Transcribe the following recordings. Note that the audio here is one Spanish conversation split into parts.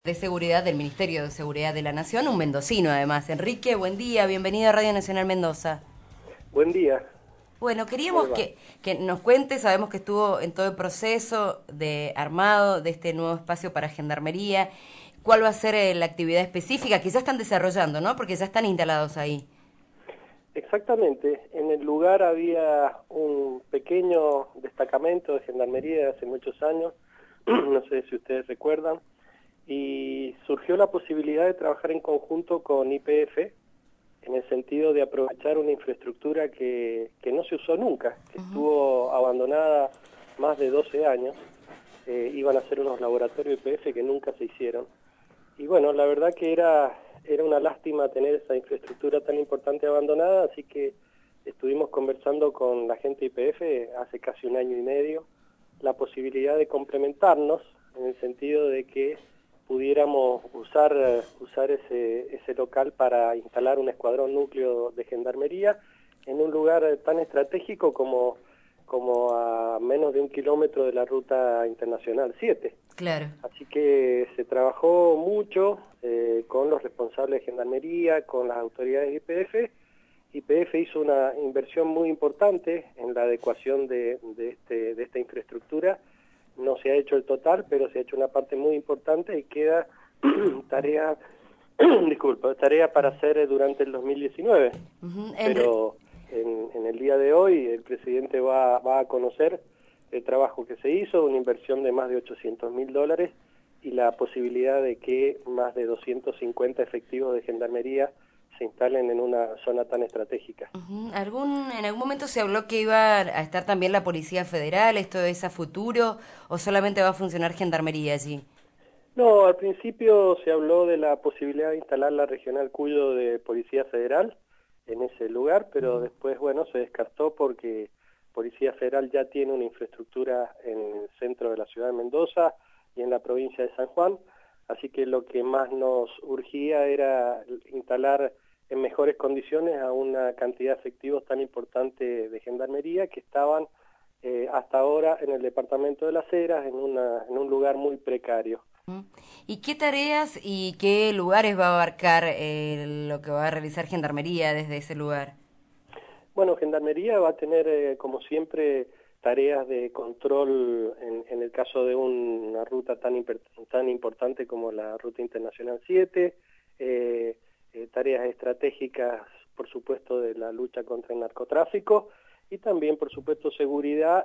De Seguridad del Ministerio de Seguridad de la Nación, un mendocino además. Enrique, buen día, bienvenido a Radio Nacional Mendoza. Buen día, Bueno, ¿cómo le queríamos va? que nos cuente, sabemos que estuvo en todo el proceso de armado de este nuevo espacio para Gendarmería. ¿Cuál va a ser la actividad específica? Quizás están desarrollando, ¿no? Porque ya están instalados ahí. Exactamente, en el lugar había un pequeño destacamento de gendarmería de hace muchos años, no sé si ustedes recuerdan, y surgió la posibilidad de trabajar en conjunto con YPF en el sentido de aprovechar una infraestructura que no se usó nunca, que estuvo abandonada más de 12 años. Iban a ser unos laboratorios YPF que nunca se hicieron. Y bueno, la verdad que era una lástima tener esa infraestructura tan importante abandonada, así que estuvimos conversando con la gente de YPF hace casi un año y medio, la posibilidad de complementarnos en el sentido de que pudiéramos usar ese local para instalar un escuadrón núcleo de gendarmería en un lugar tan estratégico como a menos de 1 kilómetro de la ruta internacional 7. Claro. Así que se trabajó mucho con los responsables de Gendarmería, con las autoridades de YPF. YPF hizo una inversión muy importante en la adecuación de esta infraestructura. No se ha hecho el total, pero se ha hecho una parte muy importante y queda tarea, tarea para hacer durante el 2019. Ujú. Pero en el día de hoy el presidente va a conocer el trabajo que se hizo, una inversión de más de $800.000 y la posibilidad de que más de 250 efectivos de gendarmería se instalen en una zona tan estratégica. En algún momento se habló que iba a estar también la Policía Federal, esto es a futuro, o solamente va a funcionar Gendarmería allí? No, al principio se habló de la posibilidad de instalar la Regional Cuyo de Policía Federal en ese lugar, pero después, bueno, se descartó porque Policía Federal ya tiene una infraestructura en el centro de la ciudad de Mendoza y en la provincia de San Juan, así que lo que más nos urgía era instalar en mejores condiciones a una cantidad de efectivos tan importante de gendarmería que estaban hasta ahora en el departamento de Las Heras, en un lugar muy precario. ¿Mm? ¿Y qué tareas y qué lugares va a abarcar lo que va a realizar Gendarmería desde ese lugar? Bueno, Gendarmería va a tener, como siempre, tareas de control en el caso de una ruta tan importante como la Ruta Internacional 7, tareas estratégicas, por supuesto, de la lucha contra el narcotráfico y también, por supuesto, seguridad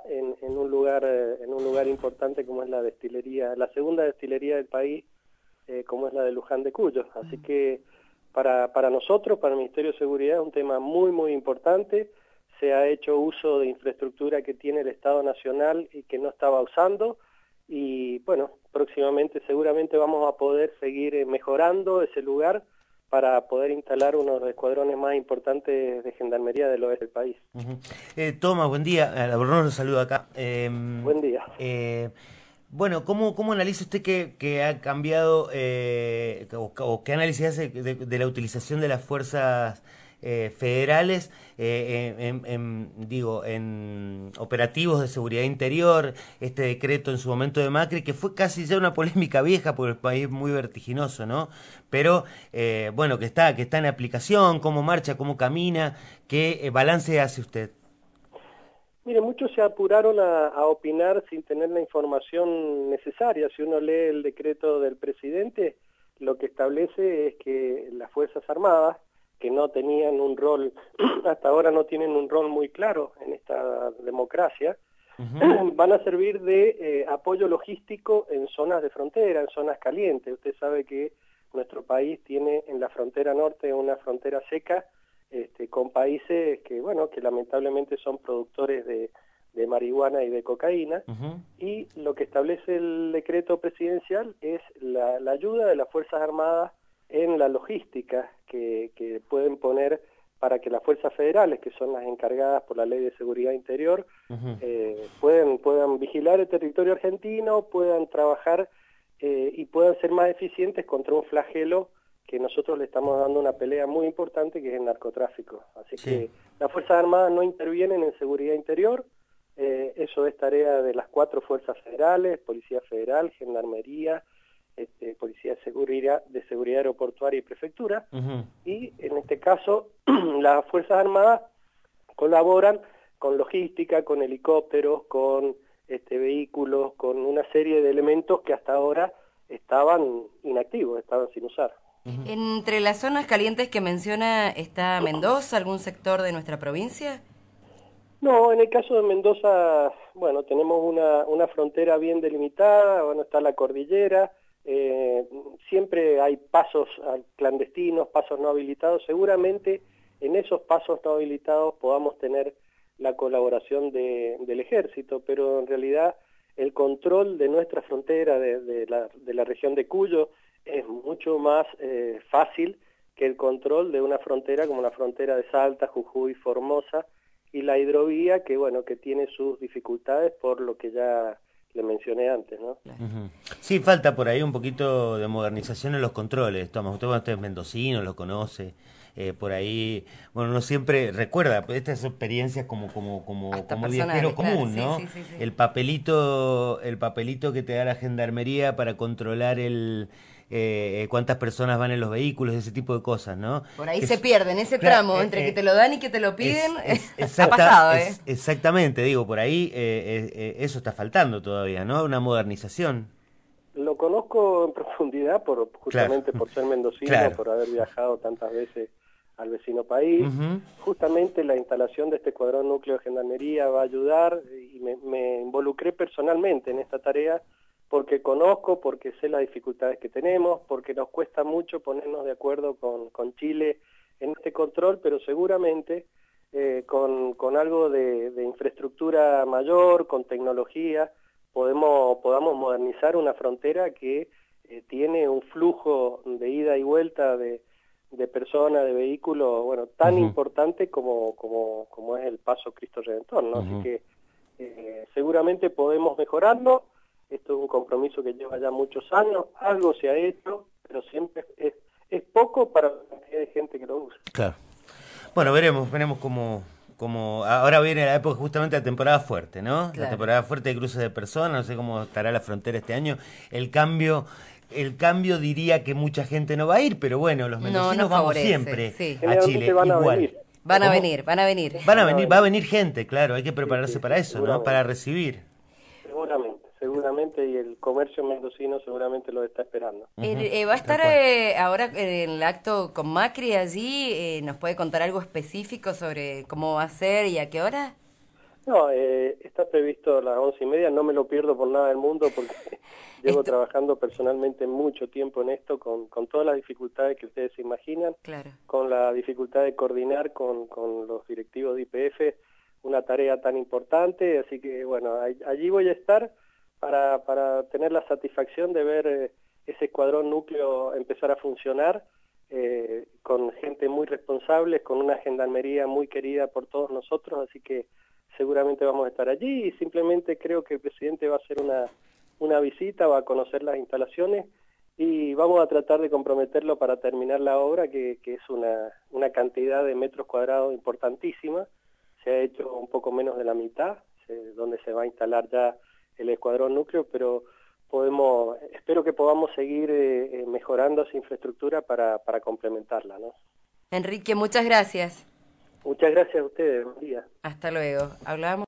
en un lugar importante como es la destilería, la segunda destilería del país, como es la de Luján de Cuyo. Así que para nosotros, para el Ministerio de Seguridad, es un tema muy, muy importante. Se ha hecho uso de infraestructura que tiene el Estado Nacional y que no estaba usando. Y bueno, próximamente seguramente vamos a poder seguir mejorando ese lugar para poder instalar uno de los escuadrones más importantes de gendarmería del oeste del país. Ujú. Tomás, buen día. La verdad lo saludo acá. Buen día. Bueno, ¿cómo analiza usted que ha cambiado o qué análisis hace de la utilización de las fuerzas federales en operativos de seguridad interior, este decreto en su momento de Macri, que fue casi ya una polémica vieja porque el país es muy vertiginoso, ¿no? Pero bueno, que está en aplicación, cómo marcha, cómo camina, qué balance hace usted. Mire, muchos se apuraron a opinar sin tener la información necesaria. Si uno lee el decreto del presidente, lo que establece es que las Fuerzas Armadas, que no tenían un rol, hasta ahora no tienen un rol muy claro en esta democracia, Ujú. van a servir de apoyo logístico en zonas de frontera, en zonas calientes. Usted sabe que nuestro país tiene en la frontera norte una frontera seca con países que, bueno, que lamentablemente son productores de marihuana y de cocaína, Ujú. y lo que establece el decreto presidencial es la ayuda de las Fuerzas Armadas en la logística que pueden poner para que las fuerzas federales, que son las encargadas por la Ley de Seguridad Interior, Ujú. puedan vigilar el territorio argentino, puedan trabajar y puedan ser más eficientes contra un flagelo que nosotros le estamos dando una pelea muy importante, que es el narcotráfico. Así Sí. que las Fuerzas Armadas no intervienen en seguridad interior, eso es tarea de las 4 fuerzas federales, Policía Federal, Gendarmería, Policía de Seguridad Aeroportuaria y Prefectura, y en este caso las Fuerzas Armadas colaboran con logística, con helicópteros, con vehículos, con una serie de elementos que hasta ahora estaban inactivos, estaban sin usar. Entre las zonas calientes que menciona, ¿está Mendoza, algún sector de nuestra provincia? No, en el caso de Mendoza, bueno, tenemos una frontera bien delimitada, bueno, está la cordillera, siempre hay pasos clandestinos, pasos no habilitados. Seguramente en esos pasos no habilitados podamos tener la colaboración del ejército, pero en realidad el control de nuestra frontera, de la región de Cuyo, es mucho más fácil que el control de una frontera como la frontera de Salta, Jujuy, Formosa, y la hidrovía, que bueno, que tiene sus dificultades por lo que ya le mencioné antes, ¿no? Sí, falta por ahí un poquito de modernización en los controles. Usted es mendocino, lo conoce. Por ahí, bueno, uno siempre recuerda estas experiencias como viajero común, claro. ¿no? Sí. El papelito que te da la gendarmería para controlar cuántas personas van en los vehículos, ese tipo de cosas, ¿no? Por ahí se pierden ese claro, tramo entre que te lo dan y que te lo piden. Ha pasado, exactamente, digo, por ahí eso está faltando todavía, ¿no? Una modernización. Lo conozco en profundidad justamente por ser mendocino, por haber viajado tantas veces al vecino país. Justamente la instalación de este escuadrón núcleo de gendarmería va a ayudar, y me involucré personalmente en esta tarea porque conozco, porque sé las dificultades que tenemos, porque nos cuesta mucho ponernos de acuerdo con Chile en este control, pero seguramente con algo de infraestructura mayor, con tecnología, podamos modernizar una frontera que tiene un flujo de ida y vuelta de personas, de vehículos, bueno, tan importante como es el Paso Cristo Redentor, ¿no? Así que seguramente podemos mejorarlo. Esto es un compromiso que lleva ya muchos años, algo se ha hecho, pero siempre es poco para la cantidad de gente que lo usa. Claro. Bueno, veremos cómo ahora viene la época, justamente la temporada fuerte, ¿no? Claro. La temporada fuerte de cruces de personas, no sé cómo estará la frontera este año. El cambio diría que mucha gente no va a ir, pero bueno, los mendocinos vamos siempre a Chile igual. Van a venir. Va a venir gente, claro, hay que prepararse para eso, ¿no? Para recibir. Seguramente, y el comercio mendocino seguramente lo está esperando. ¿Va a estar ahora en el acto con Macri allí? ¿Nos puede contar algo específico sobre cómo va a ser y a qué hora? No, está previsto a las 11:30, no me lo pierdo por nada del mundo porque llevo trabajando personalmente mucho tiempo en esto, con todas las dificultades que ustedes se imaginan, claro, con la dificultad de coordinar con los directivos de YPF una tarea tan importante, así que bueno, allí voy a estar para tener la satisfacción de ver ese escuadrón núcleo empezar a funcionar, con gente muy responsable, con una gendarmería muy querida por todos nosotros, así que seguramente vamos a estar allí, y simplemente creo que el presidente va a hacer una visita, va a conocer las instalaciones y vamos a tratar de comprometerlo para terminar la obra, que es una cantidad de metros cuadrados importantísima. Se ha hecho un poco menos de la mitad, donde se va a instalar ya el escuadrón núcleo, pero espero que podamos seguir mejorando esa infraestructura para complementarla, ¿no? Enrique, muchas gracias. Muchas gracias a ustedes, buen día. Hasta luego. Hablábamos